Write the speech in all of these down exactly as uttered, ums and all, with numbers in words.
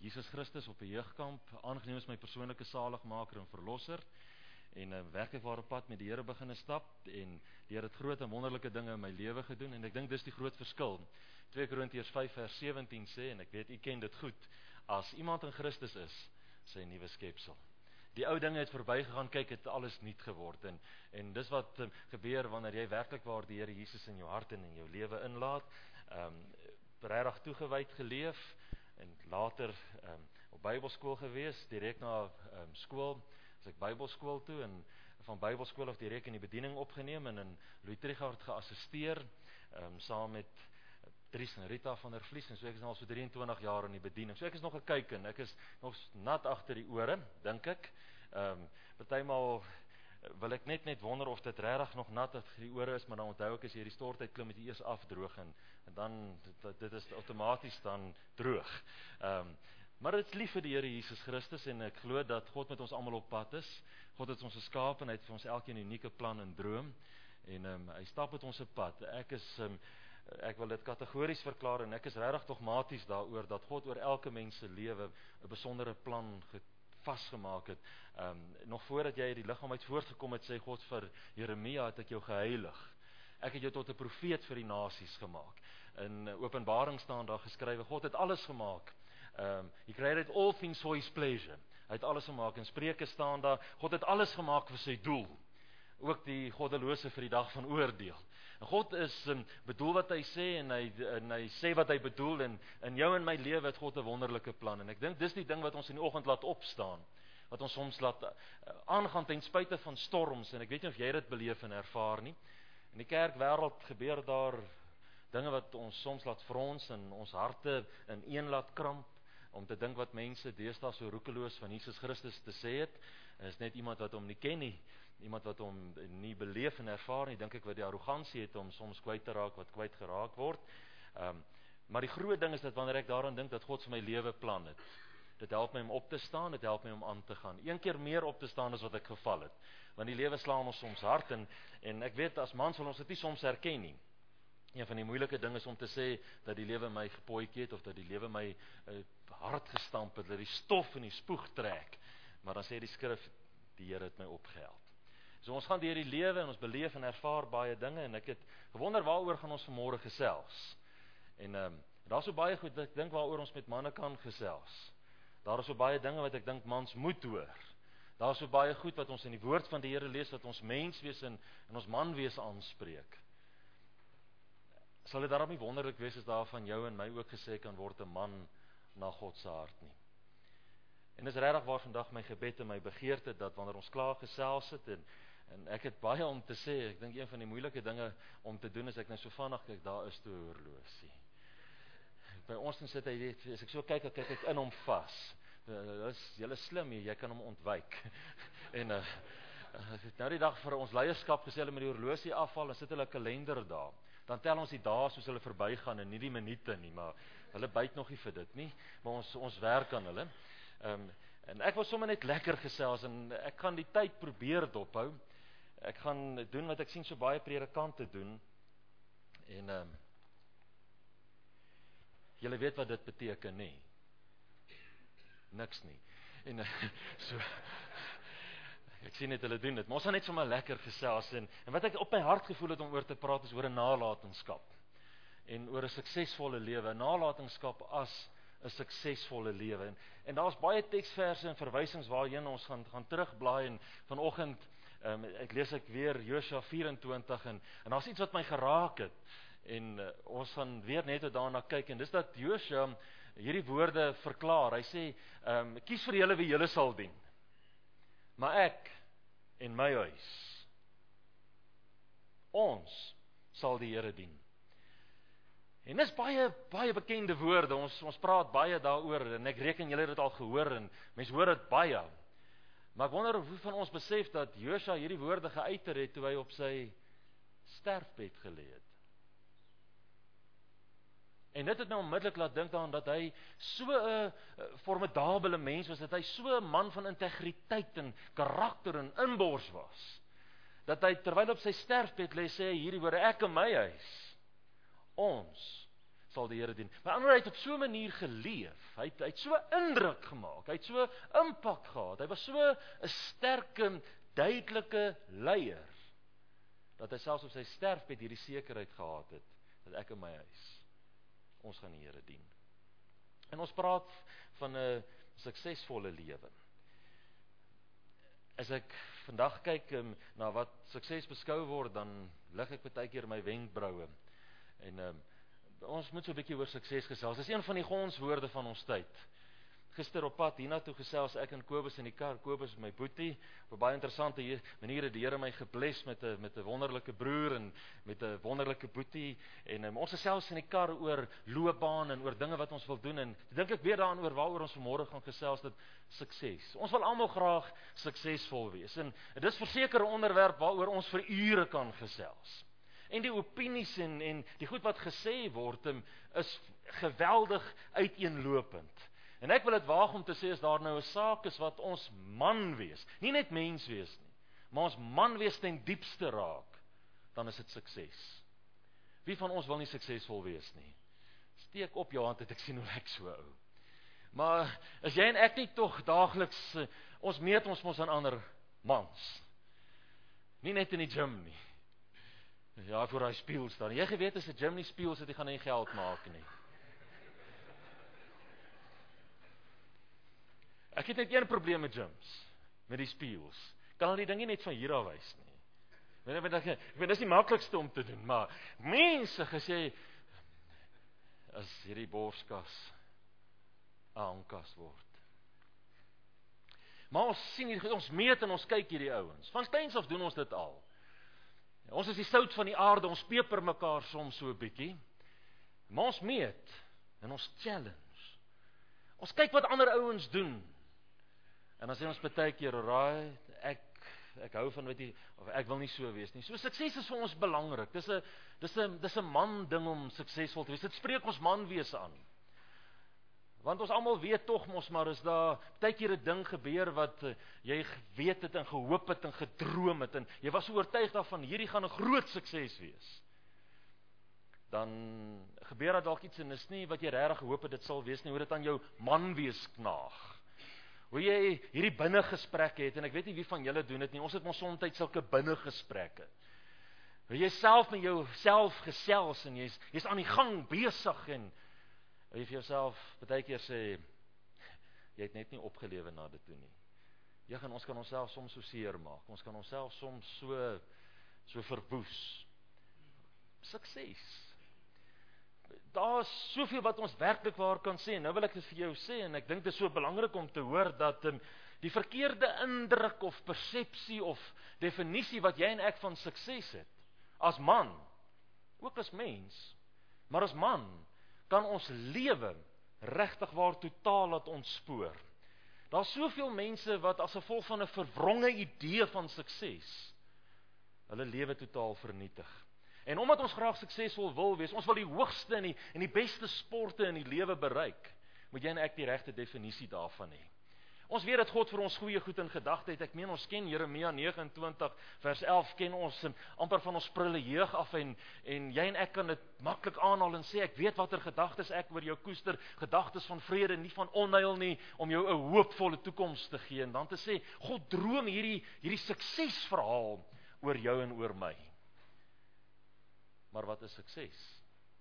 Jesus Christus op 'n jeugkamp aangeneem as my persoonlike saligmaker en verlosser, en 'n werklikware pad met die Here begin stap, en die Here het groot en wonderlike dinge in my lewe gedoen, en ek dink dis die groot verskil. twee Korintiërs vyf vers sewentien sê, en ek weet u ken dit goed, as iemand in Christus is, sy 'n nuwe skepsel. Die ou dinge het verbygegaan, kyk, het alles nuut geword, en, en dis wat um, gebeur wanneer jy werklik waar die Here Jesus in jou hart en in jou lewe inlaat, um, regtig toegewyd geleef, en later um, op Bybelskool gewees, direk na um, skool, as ek Bybelskool toe, en van Bybelskool af direk in die bediening opgeneem, en in Louis Trichardt geassisteer, um, saam met Dries en Rita van der Vlies, en so ek is nou al so drieëntwintig jaar in die bediening, so ek is nog 'n kyken, ek is nog nat agter die ore, dink ek, um, partymal wil ek net net wonder of dit regtig nog nat agter die ore is, maar dan onthou ek as jy die stortyd klim, moet jy eers afdroog, en, en dan, dit, dit is outomaties dan droog, um, maar dit is lief vir die Here Jesus Christus, en ek glo dat God met ons almal op pad is. God het ons geskaap, en hy het vir ons elkeen 'n unieke plan en droom, en um, hy stap met ons op pad. Ek is, um, ek wil dit kategories verklaar, en ek is regtig dogmaties daaroor, dat God oor elke mens se lewe 'n besondere plan vasgemaak het. Um, nog voordat jy uit die liggaam uit voortgekom het, sê God vir Jeremia, het ek jou geheilig. Ek het jou tot 'n profeet vir die nasies gemaak. In Openbaring staan daar geskrywe, God het alles gemaak. Um, he created all things for his pleasure. Hy het alles gemaak. In Spreuke staan daar, God het alles gemaak vir sy doel. Ook die goddelose vir die dag van oordeel. En God is um, bedoel wat hy sê, en hy, en hy sê wat hy bedoel, en in jou en my lewe het God 'n wonderlike plan, en ek dink dis die ding wat ons in die oggend laat opstaan, wat ons soms laat uh, aangaan ten spyte van storms, en ek weet nie of jy dit beleef en ervaar nie. In die kerkwêreld gebeur daar dinge wat ons soms laat frons, en ons harte in een laat kramp, om te dink wat mense deesdae so roekeloos van Jesus Christus te sê het, is net iemand wat hom nie ken nie, iemand wat hom nie beleef en ervaar nie, dink ek wat die arrogansie het om soms kwyt te raak wat kwyt geraak word. Um, maar die groot ding is dat wanneer ek daaraan dink dat God vir my lewe plan het, dit help my om op te staan, dit help my om aan te gaan. Een keer meer op te staan as wat ek geval het, want die lewe slaan ons soms hard, en, en ek weet as mans wil ons dit nie soms herken nie. Een van die moeilike dinge is om te sê dat die lewe my gepotjie het, of dat die lewe my uh, hard gestamp het, dat die stof en die spoeg trek. Maar dan sê die skrif, die Here het my opgeheld. So ons gaan deur die lewe, en ons beleef en ervaar baie dinge, en ek het gewonder waaroor gaan ons vanmôre gesels. En um, daar is so baie goed wat ek dink waaroor ons met manne kan gesels. Daar is so baie dinge wat ek dink mans moet hoor. Daar is so baie goed wat ons in die woord van die Here lees, wat ons menswees en, en ons manwees aanspreek. Sal dit daarom nie wonderlik wees as daar van jou en my ook gesê kan word 'n man na God se hart nie. En dis regtig waar vandag my gebed en my begeerte dat wanneer ons klaar gesels het, en, en ek het baie om te sê, ek dink een van die moeilike dinge om te doen is ek nou so vinnig kyk, daar is toe 'n horlosie. By ons dan sit hy, as ek so kyk, dan kyk ek in hom vas. Dit is julle slim hier, jy kan hom ontwyk. en uh, nou die dag vir ons leierskap gesê, hulle met die horlosie afval, dan sit hulle 'n kalender daar. Dan tel ons die dae soos hulle verbygaan en nie die minute nie, maar hulle byt nog nie vir dit nie, maar ons ons werk aan hulle. Um, en ek wil sommer net lekker gesels, en ek gaan die tyd probeer dophou. Ek gaan doen wat ek sien so baie predikante doen, en um, julle weet wat dit beteken, nie? Niks nie. En uh, so ek sien net hulle doen dit, maar ons gaan net sommer lekker gesels, en, en wat ek op my hart gevoel het om oor te praat is oor 'n nalatenskap, en oor 'n suksesvolle lewe, 'n nalatenskap as 'n suksesvolle lewe, en, en daar's baie teksverse en verwysings waarheen ons gaan, gaan terugblaai, en vanoggend, um, ek lees ek weer Josua vyf en twintig, en, en daar's iets wat my geraak het, en uh, ons gaan weer net daarna kyk, en dis dat Josua hierdie woorde verklaar, hy sê, um, kies vir julle wie julle sal dien, maar ek en my huis, ons sal die Here dien. En dis baie, baie bekende woorde, ons, ons praat baie daaroor, en ek reken julle het dit al gehoor, en mense hoor dit baie. Maar ek wonder of wie van ons besef dat Josua hierdie woorde geuiter het, toe hy op sy sterfbed gelê het. En dit het nou onmiddellik laat dink daaraan dat hy so 'n formidabele mens was, dat hy so 'n man van integriteit en karakter en inbors was, dat hy terwyl op sy sterfbed lê sê hierdie woorde, ek en my huis, ons sal die Here dien. Maar ander het op so 'n manier geleef. Hy het, hy het so indruk gemaak. Hy het so impak gehad. Hy was so 'n sterke, duidelike leier dat hy selfs op sy sterfbed hierdie sekerheid gehad het dat ek in my huis, ons gaan die Here dien. En ons praat van 'n suksesvolle lewe. As ek vandag kyk um, na wat sukses beskou word, dan lig ek baie keer my wenkbroue. En um, ons moet so 'n bietjie oor sukses gesels. Dis een van die gonswoorde van ons tyd. Gister op pad hiernatoe gesels ek en Kobus in die kar. Kobus is my boetie. Op 'n baie interessante manier het die Here my gebless met 'n met 'n wonderlike broer en met 'n wonderlike boetie. En um, ons gesels in die kar oor loopbaan en oor dinge wat ons wil doen. En dink ek weer daaraan oor waaroor ons vanmôre gaan gesels, dat sukses. Ons wil almal graag suksesvol wees. En dit is verseker 'n onderwerp waaroor ons vir ure kan gesels. En die opinies en en die goed wat gesê word is geweldig uiteenlopend. En ek wil dit waag om te sê, as daar nou 'n saak is wat ons man wees, nie net mens wees nie, maar ons man wees ten diepste raak, dan is dit sukses. Wie van ons wil nie suksesvol wees nie? Steek op jou hand, het ek sien hoe ek so ou. Maar as jy en ek nie tog daagliks, ons meet ons mos aan ander mans. Nie net in die gym nie. Ja, voor hy spieël staan. Jy geweet as 'n gym nie spieël sit, jy gaan nie geld maak nie. Ek het net een probleem met gyms, met die spieëls. Kan al die dinge net van hier af wys nie. Ek weet, ek weet, dis die maklikste om te doen, maar mense gesê, as hierdie borskas 'n hangkas word. Maar ons sien, ons meet en ons kyk hierdie ouens. Van kleins af doen ons dit al. Ons is die sout van die aarde, ons peper mekaar soms so 'n bietjie. Maar ons meet en ons challenge. Ons kyk wat ander ouens doen. En dan sê ons baie keer, "Raai, ek ek hou van weet jy, of ek wil nie so wees nie." So sukses is vir ons belangrik. Dis 'n dis 'n dis 'n man ding om suksesvol te wees. Dit spreek ons manwese aan. Want ons almal weet tog mos maar is daar baie keer 'n ding gebeur wat uh, jy geweet het en gehoop het en gedroom het en jy was oortuig daarvan hierdie gaan 'n groot sukses wees. Dan gebeur daar dalk iets en is nie wat jy regtig gehoop het dit sal wees nie, hoe dit aan jou manwees knaag. Hoe jy hierdie binnegesprekke het, en ek weet nie wie van julle doen dit nie, ons het mos soms sulke binnegesprekke. Hoe jy self met jouself gesels en jy's jy's aan die gang besig en jy vir jouself baie keer sê, jy het net nie opgelewe na dit toe nie. Ja, en ons kan onsself soms so seer maak, ons kan onsself soms so so verwoes. Sukses. Daar is soveel wat ons werklik waar kan sê, nou wil ek dit vir jou sê, en ek dink dit is so belangrik om te hoor, dat um, die verkeerde indruk of persepsie of definisie wat jy en ek van sukses het, as man, ook as mens, maar as man, kan ons lewe regtig waar totaal laat ontspoor. Daar is soveel mense wat as gevolg van 'n verwronge idee van sukses, hulle lewe totaal vernietig. En omdat ons graag suksesvol wil wees, ons wil die hoogste en die, en die beste sporte in die lewe bereik, moet jy en ek die regte definisie daarvan hê. Ons weet dat God vir ons goeie goed in gedagte het. Ek meen ons ken Jeremia nege en twintig vers elf, ken ons um, amper van ons prille jeug af, en, en jy en ek kan dit maklik aanhaal en sê, ek weet watter gedagtes ek oor jou koester, gedagtes van vrede, nie van onheil nie, om jou 'n hoopvolle toekoms te gee, en dan te sê, God droom hierdie, hierdie suksesverhaal oor jou en oor my. Maar wat is sukses?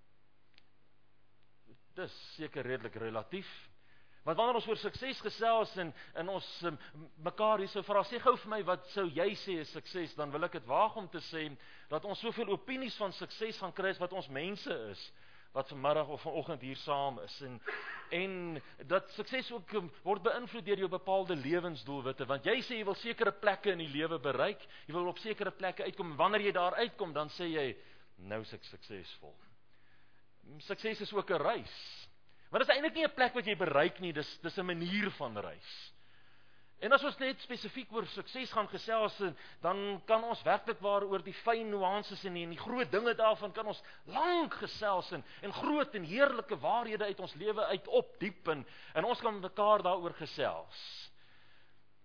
Dis seker redelik relatief. Want wanneer ons oor sukses gesels en, en ons um, mekaar hierso vra, sê gou vir my, wat sou jy sê is sukses? Dan wil ek dit waag om te sê, dat ons soveel opinies van sukses gaan kry, wat ons mense is, wat vanmiddag of vanoggend hier saam is, en, en dat sukses ook um, word beïnvloed deur jou bepaalde lewensdoelwitte, want jy sê jy wil sekere plekke in die lewe bereik, jy wil op sekere plekke uitkom, en wanneer jy daar uitkom, dan sê jy, nou is ek suksesvol. Sukses is ook 'n reis. Maar dit is eintlik nie 'n plek wat jy bereik nie, dis dis 'n manier van reis. En as ons net spesifiek oor sukses gaan gesels, dan kan ons werklik waar oor die fyn nuances en die, en die groot dinge daarvan kan ons lank gesels en, en groot en heerlike waarhede uit ons lewe uit opdiep en, en ons kan mekaar daaroor gesels.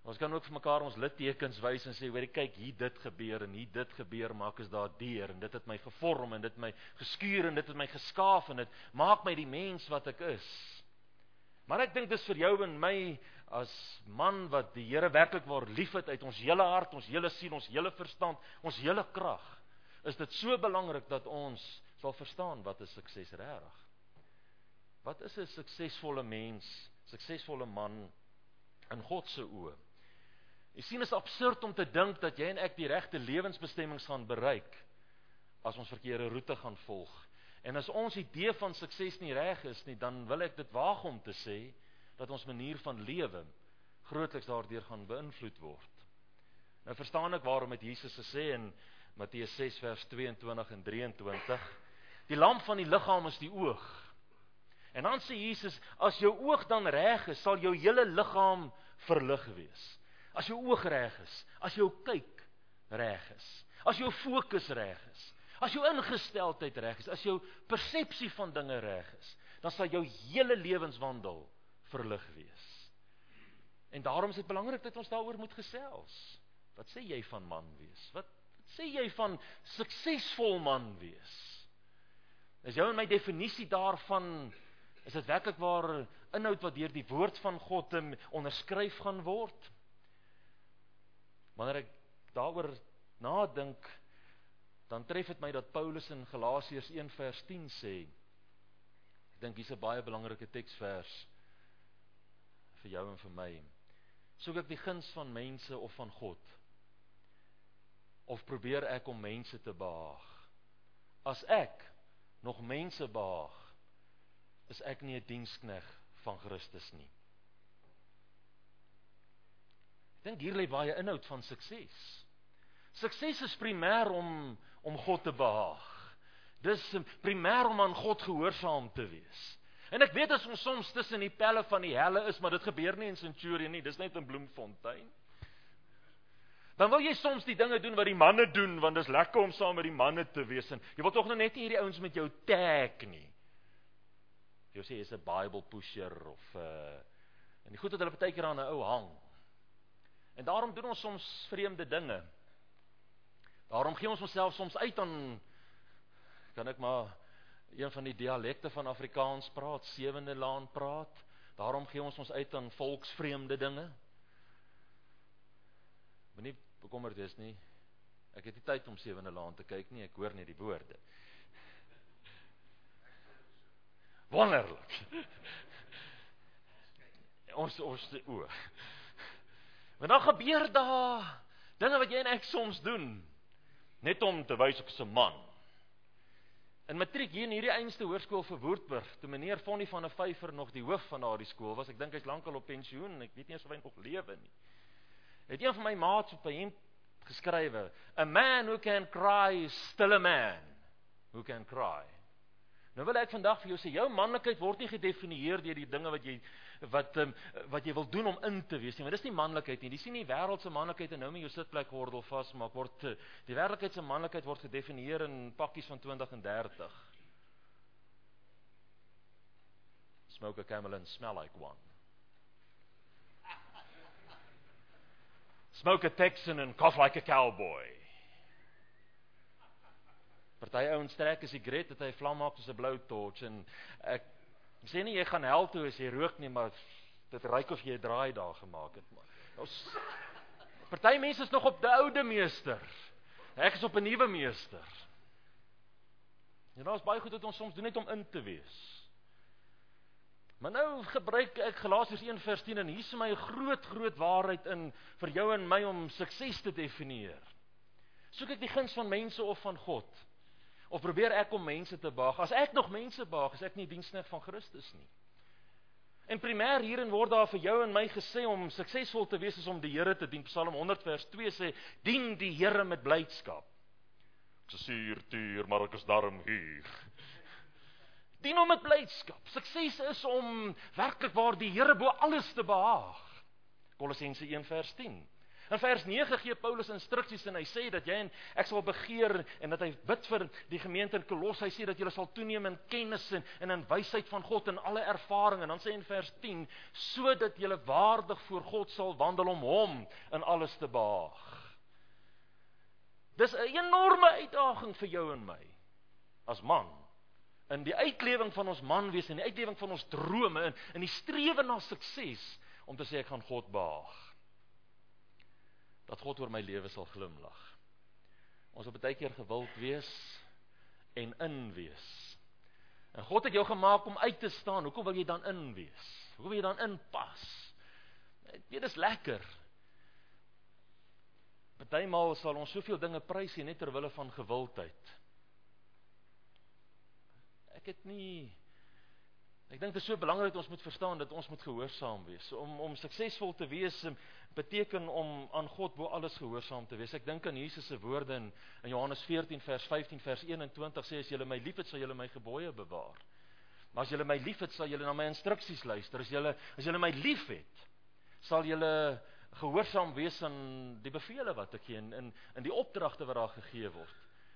Ons kan ook vir mekaar ons littekens wys en sê, weet jy, kyk, hier dit gebeur en hier dit gebeur, maak is daar deur en dit het my gevorm en dit het my geskuur en dit het my geskaaf en dit maak my die mens wat ek is. Maar ek dink dis vir jou en my as man wat die Here werklik waar liefhet uit ons hele hart, ons hele siel, ons hele verstand, ons hele krag, is dit so belangrik dat ons sal verstaan wat is sukses regtig. Wat is 'n suksesvolle mens, suksesvolle man in God se oë? Jy sien, is absurd om te dink dat jy en ek die regte lewensbestemmings gaan bereik as ons verkeerde roete gaan volg. En as ons idee van sukses nie reg is nie, dan wil ek dit waag om te sê dat ons manier van lewe grootliks daardeur gaan beïnvloed word. Nou verstaan ek waarom het Jesus gesê in Matteus ses vers tweeëntwintig en drieëntwintig, die lamp van die liggaam is die oog. En dan sê Jesus, as jou oog dan reg is, sal jou hele liggaam verlig wees. As jou oog reg is, as jou kyk reg is, as jou fokus reg is, as jou ingesteldheid reg is, as jou persepsie van dinge reg is, dan sal jou hele lewenswandel verlig wees. En daarom is dit belangrik dat ons daaroor moet gesels. Wat sê jy van man wees? Wat, wat sê jy van suksesvol man wees? Is jou en my definisie daarvan, is dit werklik waar inhoud wat deur die woord van God onderskryf gaan word? Wanneer ek daaroor nadink, dan tref dit my dat Paulus in Galasiërs een vers tien sê, ek dink hier's 'n baie belangrike teksvers vir jou en vir my. Soek ek die guns van mense of van God? Of probeer ek om mense te behaag? As ek nog mense behaag, is ek nie 'n dienskneg van Christus nie. Ek dink hier lê baie inhoud van sukses. Sukses is primêr om, om God te behaag. Dis primêr om aan God gehoorsaam te wees. En ek weet as ons soms tussen die pelle van die helle is, maar dit gebeur nie in Centurion nie, dis net in Bloemfontein. Dan wil jy soms die dinge doen wat die manne doen, want dis lekker om saam met die manne te wees. En jy wil tog nou net nie hierdie ouens met jou tag nie. Jy sê, jy is 'n Bible pusher, of, uh, en die goed dat hulle partykeer aan 'n ou hang. En daarom doen ons soms vreemde dinge. Daarom gee ons onsself soms uit aan, kan ek maar een van die dialekte van Afrikaans praat, sewende laan praat. Daarom gee ons ons uit aan volksvreemde dinge. Moenie bekommerd wees nie. Ek het nie tyd om sewende laan te kyk nie, ek hoor net die woorde. Wonderlik. Ons ons o. Maar dan gebeur daar dinge wat jy en ek soms doen, net om te wys ek is 'n man. In matriek hier in hierdie einste hoërskool vir Woordburg, toe meneer Vonnie van der Vyver nog die hoof van daardie skool was, ek dink hy's lankal op pensioen, ek weet nie eens of hy nog lewe nie. Het een van my maats op 'n hemp geskrywe, a man who can cry is still a man who can cry. Nou wil ek vandag vir jou sê, jou manlikheid word nie gedefinieer deur die dinge wat jy wat um, wat jy wil doen om in te wees nie, want dis nie manlikheid nie. Dis nie die wêreldse manlikheid en nou met jou sitplek gordel vasmaak word. Die werklikheid se manlikheid word gedefinieer in pakkies van twintig en dertig. Smoke a camel and smell like one. Smoke a Texan and cough like a cowboy. Party ouens trek 'n sigaret dat hy vlam maak soos 'n blou torch, en ek sê nie jy gaan hel toe as jy rook nie, maar dit ryk of jy 'n draai daar gemaak het. Ons party mense is nog op die oude meester. Ek is op 'n nuwe meester. En daar is baie goed wat ons soms doen net om in te wees. Maar nou gebruik ek Galasiërs een vers tien, en hier is my groot groot waarheid in vir jou en my om sukses te definieer. Soek ek die guns van mense of van God? Of probeer ek om mense te behaag? As ek nog mense behaag, is ek nie dienskneg van Christus nie. En primêr hierin word daar vir jou en my gesê om suksesvol te wees is om die Here te dien. Psalm honderd vers twee sê, dien die Here met blydskap. Ek is hier, tuur, maar ek is darm hier. Dien hom met blydskap. Sukses is om werklik waar die Here bo alles te behaag. Kolossense een vers tien. In vers nege gee Paulus instruksies en hy sê dat jy en ek sal begeer en dat hy bid vir die gemeente in Kolosse. Hy sê dat julle sal toeneem in kennis en, en in wysheid van God en alle ervaring. En dan sê hy in vers tien, sodat julle waardig voor God sal wandel om hom in alles te behaag. Dis 'n enorme uitdaging vir jou en my as man. In die uitlewing van ons man wees, in die uitlewing van ons drome, in, in die strewe na sukses, om te sê ek gaan God behaag. Dat God oor my lewe sal glimlag. Ons wil baie keer gewild wees en in wees. En God het jou gemaak om uit te staan. Hoekom wil jy dan in wees? Hoekom wil jy dan inpas? Dit is lekker. Partymal sal ons soveel dinge prys net ter wille van gewildheid. Ek het nie Ek dink dit is so belangrik dat ons moet verstaan dat ons moet gehoorsaam wees. Om om suksesvol te wees beteken om aan God bo alles gehoorsaam te wees. Ek dink aan Jesus se woorde in, in Johannes veertien vers vyftien vers eenentwintig sê as julle my liefhet sal julle my gebooie bewaar. Maar as julle my liefhet sal julle na my instruksies luister. As julle as julle my liefhet sal julle gehoorsaam wees aan die bevele wat ek gee en in in die opdragte wat daar gegee word.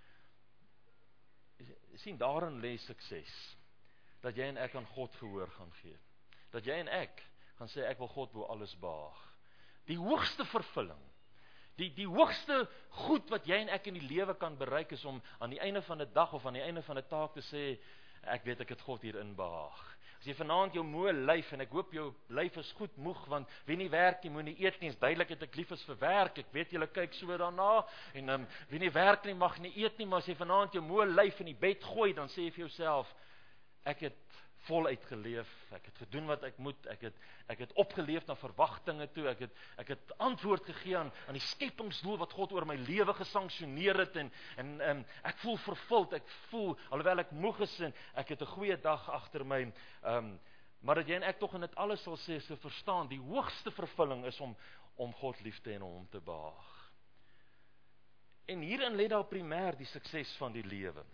Sien, daarin lê sukses. Dat jy en ek aan God gehoor gaan gee. Dat jy en ek gaan sê ek wil God bo alles behaag. Die hoogste vervulling, die die hoogste goed wat jy en ek in die lewe kan bereik is om aan die einde van 'n dag of aan die einde van 'n taak te sê ek weet ek het God hierin behaag. As jy vanaand jou moe lyf en ek hoop jou lyf is goed moeg want wie nie werk nie moenie eet nie. Is duidelik dat ek lief is vir werk. Ek weet julle kyk so daarna en um, wie nie werk nie mag nie eet nie, maar as jy vanaand jou moe lyf in die bed gooi dan sê jy vir jouself ek het voluit geleef, ek het gedoen wat ek moet, ek het ek het opgeleef na verwagtinge toe, ek het ek het antwoord gegee aan aan die skepingsdoel wat God oor my lewe gesanksioneer het en en um, ek voel vervuld, ek voel alhoewel ek moeg is en ek het 'n goeie dag agter my, um, maar dat jy en ek tog in dit alles sal sê se verstaan, die hoogste vervulling is om om God lief te hê en hom te behaag. En hierin lê daar primêr die sukses van die lewe.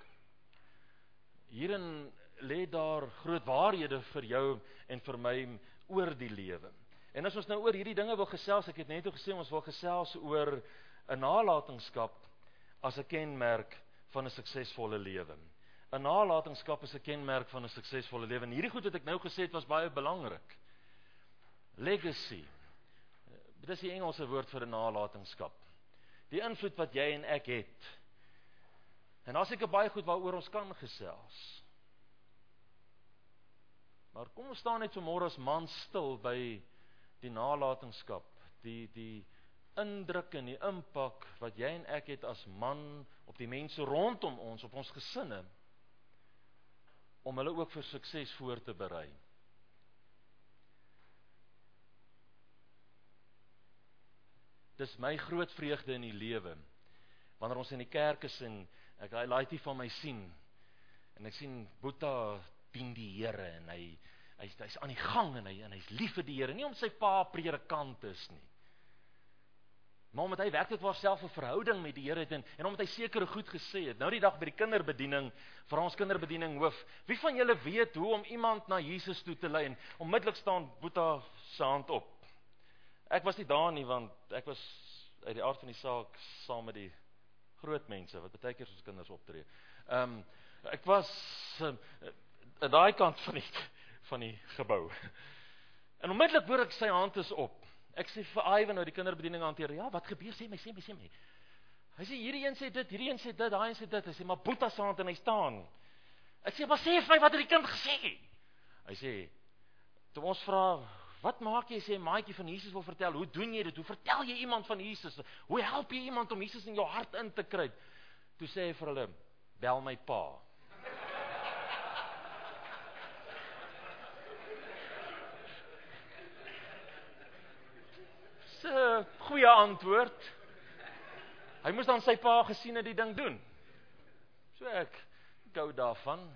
Hierin lê daar groot waarhede vir jou en vir my oor die lewe. En as ons nou oor hierdie dinge wil gesels, ek het net gesê ons wil gesels oor 'n nalatenskap as 'n kenmerk van 'n suksesvolle lewe. 'n Nalatenskap is 'n kenmerk van 'n suksesvolle lewe. En hierdie goed wat ek nou gesê het was baie belangrik. Legacy. Dit is die Engelse woord vir 'n nalatenskap. Die invloed wat jy en ek het. En daar's seker baie goed waaroor ons kan gesels. Maar kom ons staan net vanmôre as man stil by die nalatenskap, die die indruk en die impak wat jy en ek het as man op die mense rondom ons, op ons gesinne, om hulle ook vir sukses voor te berei. Dis my groot vreugde in die lewe, wanneer ons in die kerk is en ek hy laat dit van my sien, en ek sien Boeta dien die Here en hy hy's hy's aan die gang en hy en hy's lief vir die Here, nie om sy pa predikant is nie. Maar omdat hy werklik waar self 'n verhouding met die Here het en en omdat hy sekere goed gesê het. Nou die dag by die kinderbediening, vir ons kinderbediening hoof, wie van julle weet hoe om iemand na Jesus toe te lei? En onmiddellik staan Boeta se hand op. Ek was nie daar nie want ek was uit die aard van die saak saam met die groot mense wat baie keer soos kinders optree. Ehm um, ek was uh, aan daai kant van die van die gebou. En onmiddellik hoor ek sy hand is op. Ek sê vir Ivan nou die kinderbediening hanteer. Ja, wat gebeur? Sê my, sê my, sê my. Hy sê hierdie een sê dit, hierdie een sê dit, daai een sê dit. Hy sê maar Boeta se hand en hy staan. Ek sê maar sê vir my wat het die kind gesê? Hy sê toe ons vra wat maak jy? Sê maatjie van Jesus wil vertel. Hoe doen jy dit? Hoe vertel jy iemand van Jesus? Hoe help jy iemand om Jesus in jou hart in te kry? Toe sê hy vir hulle, bel my pa. Dis 'n goeie antwoord. Hy moes dan sy pa gesien het die ding doen. So ek gou daarvan.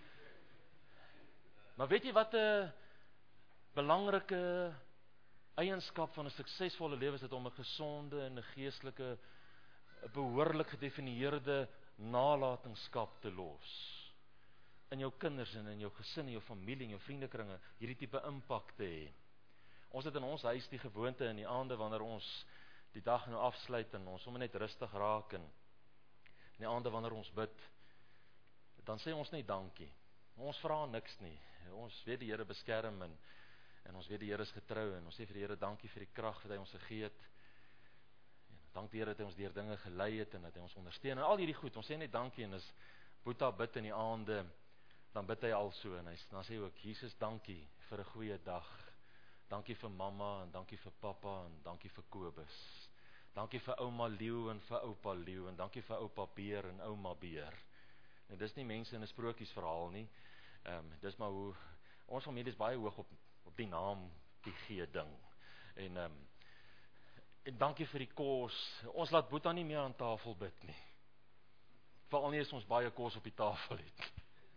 Maar weet jy wat 'n belangrike eienskap van 'n suksesvolle lewe is dit om 'n gesonde en 'n geestelike, 'n behoorlik gedefinieerde nalatenskap te los. In jou kinders en in jou gesin, in jou familie, in jou vriendekringe, hierdie tipe impak te hê. Ons het in ons huis die gewoonte in die aande wanneer ons die dag nou afsluit en ons sommer net rustig raak en in die aande wanneer ons bid, dan sê ons net dankie. Ons vra niks nie. Ons weet die Here beskerm en, en ons weet die Here is getrou en ons sê vir die Here dankie vir die krag wat hy ons gegee het. Dank die Here dat hy ons deur dinge gelei het en dat hy ons ondersteun en al hierdie goed. Ons sê net dankie en as Boeta bid in die aande, dan bid hy al so en hy dan sê hy ook Jesus, dankie vir 'n goeie dag. Dankie vir mamma en dankie vir pappa en dankie vir Kobus. Dankie vir ouma Leeu en vir oupa Leeu en dankie vir oupa Beer en ouma Beer. En dis nie mense in 'n sprokiesverhaal nie. Ehm um, dis maar hoe ons familie is baie hoog op op die naam die gee ding. En ehm um, en dankie vir die kos. Ons laat Boeta nie meer aan tafel bid nie. Veral nie as ons baie kos op die tafel het.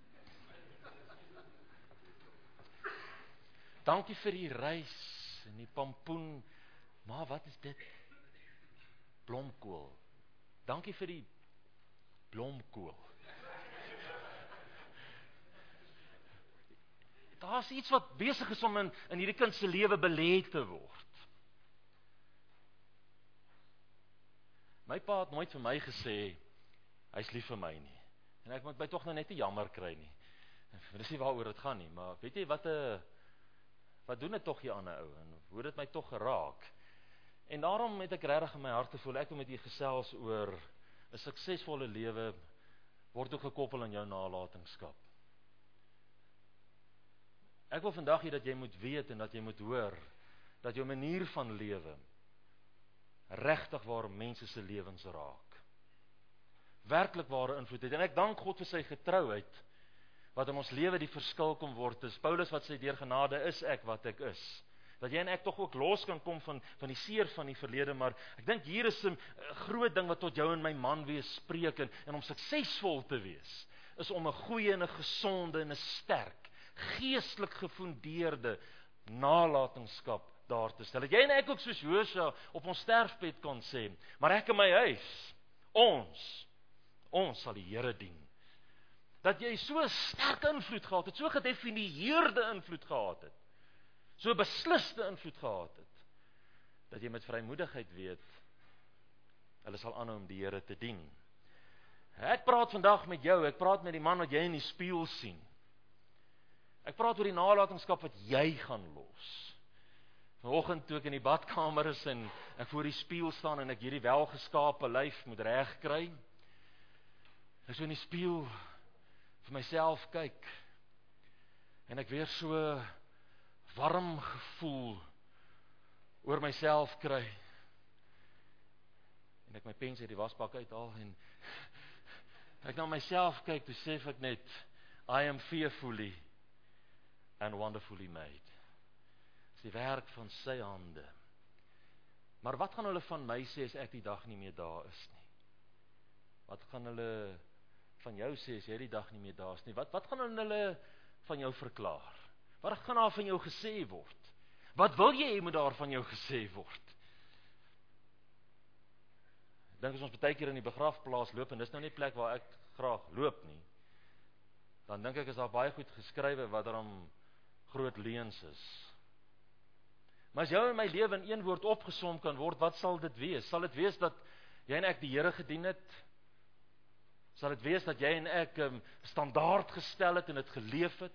Dankie vir die rys en die pampoen. Maar wat is dit? Blomkool. Dankie vir die blomkool. Daar's iets wat besig is om in, in hierdie kind se lewe belê te word. My pa het nooit vir my gesê, hy's lief vir my nie. En ek moet my tog nou net nie jammer kry nie. Dis nie waaroor dit gaan nie, maar weet jy wat 'n wat doen dit tog hier aan 'n ou en hoe dit my tog geraak. En daarom het ek regtig in my hart gevoel ek wil met u gesels oor 'n suksesvolle lewe word ook gekoppel aan jou nalatenskap. Ek wil vandag hê dat jy moet weet en dat jy moet hoor dat jou manier van lewe regtig waar mense se lewens raak. Werklik ware invloed het. En ek dank God vir sy getrouheid wat in ons lewe die verskil kom word. Dis Paulus wat sê deur genade is ek wat ek is. Dat jy en ek tog ook los kan kom van van die seer van die verlede, maar ek dink hier is 'n groot ding wat tot jou en my man wees spreek en, en om suksesvol te wees is om 'n goeie en 'n gesonde en 'n sterk geestelik gefundeerde nalatenskap daar te stel. Dat jy en ek ook soos Josua op ons sterfbed kan sê, maar ek en my huis, ons, ons sal die Here dien. Dat jy so sterk invloed gehad het, so gedefinieerde invloed gehad het, so besliste invloed gehad het, dat jy met vrymoedigheid weet, hulle sal aanhou om die Here te dien. Ek praat vandag met jou, ek praat met die man wat jy in die spieël sien. Ek praat oor die nalatenskap wat jy gaan los. Vanoggend toe ek in die badkamer is en ek voor die spieël staan en ek hierdie welgeskape lyf moet reg kry. Ek so in die spieël vir myself kyk en ek weer so warm gevoel oor myself kry. En ek my pens uit die wasbak uithaal en ek na myself kyk, toe sê ek net, I am fearfully and wonderfully made. Dis die werk van sy hande. Maar wat gaan hulle van my sê as ek die dag nie meer daar is nie? Wat gaan hulle van jou sê as jy die dag nie meer daar is nie? Wat, wat gaan hulle van jou verklaar? Wat gaan daar van jou gesê word? Wat wil jy hê moet daar van jou gesê word? Ek dink as ons baie keer in die begrafplaas loop, en dis nou nie plek waar ek graag loop nie, dan dink ek is daar baie goed geskrywe wat daarom groot leuns is. Maar as jou en my lewe in een woord opgesom kan word, wat sal dit wees? Sal dit wees dat jy en ek die Here gedien het? Sal dit wees dat jy en ek 'n um, standaard gestel het en dit geleef het?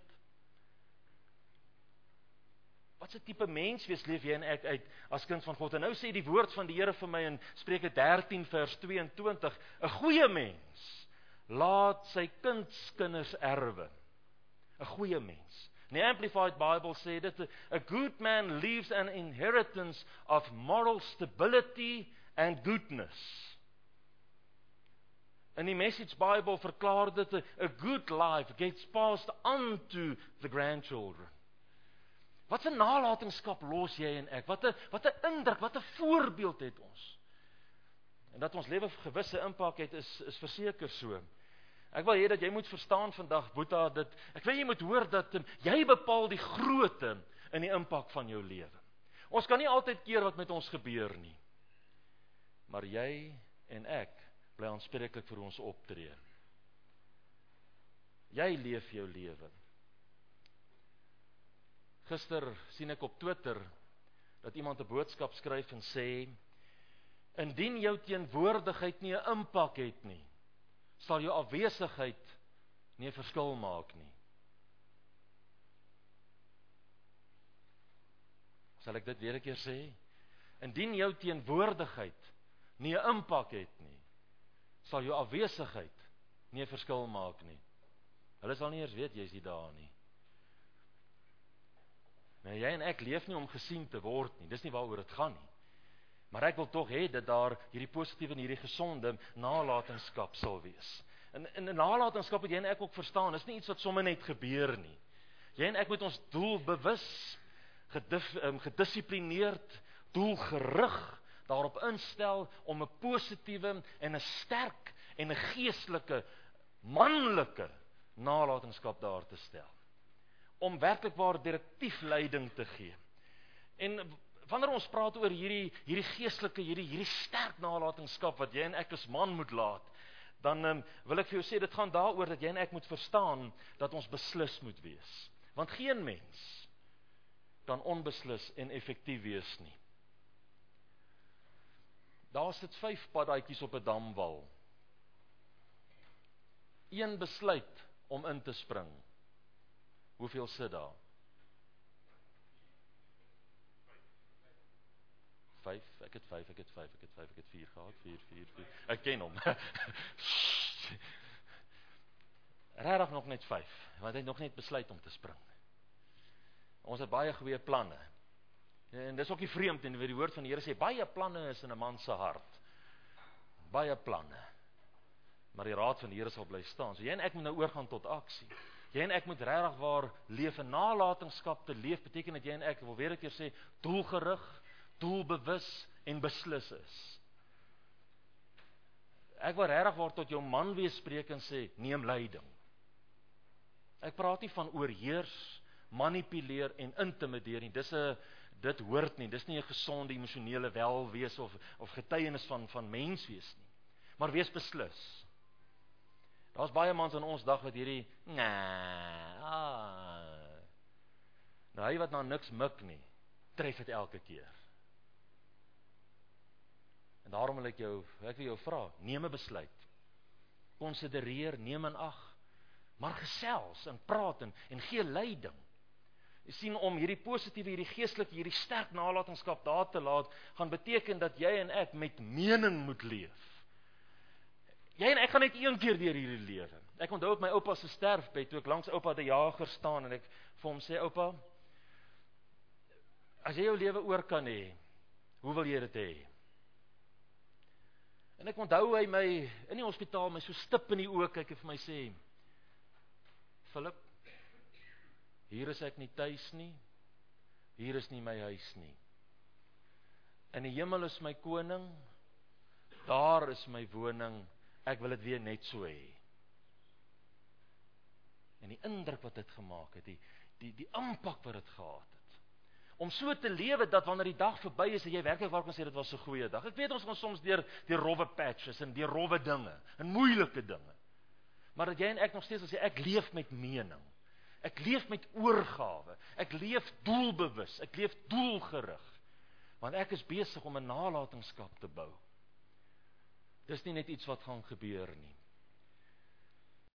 Wat se tipe mens wees leef jy en ek uit as kind van God? En nou sê die woord van die Here vir my in Spreuke dertien vers tweeëntwintig, 'n goeie mens laat sy kindskinders erwe. 'n Goeie mens. The Amplified Bible sê dit, a good man leaves an inheritance of moral stability and goodness. In die Message Bible verklaar dit, a good life gets passed on to the grandchildren. Wat 'n nalatenskap los jy en ek? Wat 'n wat 'n indruk, wat 'n voorbeeld het ons? En dat ons lewe gewisse impak het, is is verseker so. Ek wil hê dat jy moet verstaan vandag, Boeta, dat ek wil jy moet hoor dat um, jy bepaal die grootte in die impak van jou lewe. Ons kan nie altyd keer wat met ons gebeur nie. Maar jy en ek bly aanspreeklik vir ons optree. Jy leef jou lewe. Gister sien ek op Twitter dat iemand 'n boodskap skryf en sê Indien jou teenwoordigheid nie 'n impak het nie, sal jou afwesigheid nie 'n verskil maak nie. Sal ek dit weer 'n keer sê? Indien jou teenwoordigheid nie 'n impak het nie, sal jou afwesigheid nie 'n verskil maak nie. Hulle sal nie eers weet jy is nie daar nie. Maar jy en ek leef nie om gesien te word nie, dis nie waaroor dit gaan nie. Maar ek wil tog hê dat daar hierdie positiewe en hierdie gesonde nalatenskap sal wees. En in 'n nalatenskap moet jy en ek ook verstaan, dis nie iets wat sommer net gebeur nie. Jy en ek moet ons doelbewus, gedif, um, gedissiplineerd, doelgerig daarop instel om 'n positiewe en 'n sterk en 'n geestelike, manlike nalatenskap daar te stel. Om werklik waar direktief leiding te gee. En wanneer ons praat oor hierdie hierdie geestelike, hierdie hierdie sterk nalatenskap wat jy en ek as man moet laat, dan um, wil ek vir jou sê, dit gaan daaroor dat jy en ek moet verstaan dat ons beslis moet wees. Want geen mens kan onbeslis en effektief wees nie. Daar sit vyf paddaatjies op 'n damwal. Een besluit om in te spring. Hoeveel sit daar? Vyf, ek het vyf, ek het vyf, ek het vyf, ek het vier gehad, vier, vier, vier. Ek ken hom. Regtig nog net vyf, want hy het nog net besluit om te spring. Ons het baie goeie planne. En dis ook nie vreemd nie, want die woord van die Here sê, baie planne is in 'n man se hart. Baie planne. Maar die raad van die Here sal bly staan. So jy en ek moet nou oorgaan tot aksie. Jy en ek moet regtig waar leef, 'n nalatenskap te leef, beteken dat jy en ek, wil weer 'n keer sê, doelgerig, doelbewus en beslis is. Ek wil regtig waar tot jou man wees spreek en sê, neem leiding. Ek praat nie van oorheers, manipuleer en intimideer nie. Dis 'n dit hoort nie. Dis nie 'n gesonde emosionele welwees of of getuienis van van menswees nie. Maar wees beslis. Daar's baie mans in ons dag wat hierdie nee, ah. Nou hy wat nou niks mik nie, tref dit elke keer. En daarom wil ek jou, ek wil jou vra, neem 'n besluit. Konsidereer, neem in ag, maar gesels en praat en, en gee leiding. Jy sien, om hierdie positiewe, hierdie geestelike, hierdie sterk nalatenskap daar te laat, gaan beteken dat jy en ek met mening moet leef. Jy en ek gaan net een keer deur hierdie lewe. Ek onthou op my oupa se sterfbed, toe ek langs oupa die Jager staan, en ek vir hom sê, oupa, as jy jou lewe oor kan hê, hoe wil jy dit hê? En ek onthou hy my, in die hospitaal, my so stip in die oë kyk en vir my sê, Philip, hier is ek nie tuis nie, hier is nie my huis nie. In die hemel is my koning, daar is my woning, ek wil dit weer net so hê. En die indruk wat dit gemaak het, die, die, die impak wat dit gehad het. Om so te lewe, dat wanneer die dag verby is, en jy werklik waar kan sê, dit was 'n goeie dag. Ek weet ons gaan soms deur die rowwe patches, en die rowwe dinge, en moeilike dinge. Maar dat jy en ek nog steeds sê, ek leef met mening. Ek leef met oorgawe. Ek leef doelbewus. Ek leef doelgerig. Want ek is besig om 'n nalatenskap te bou. Dis nie net iets wat gaan gebeur nie.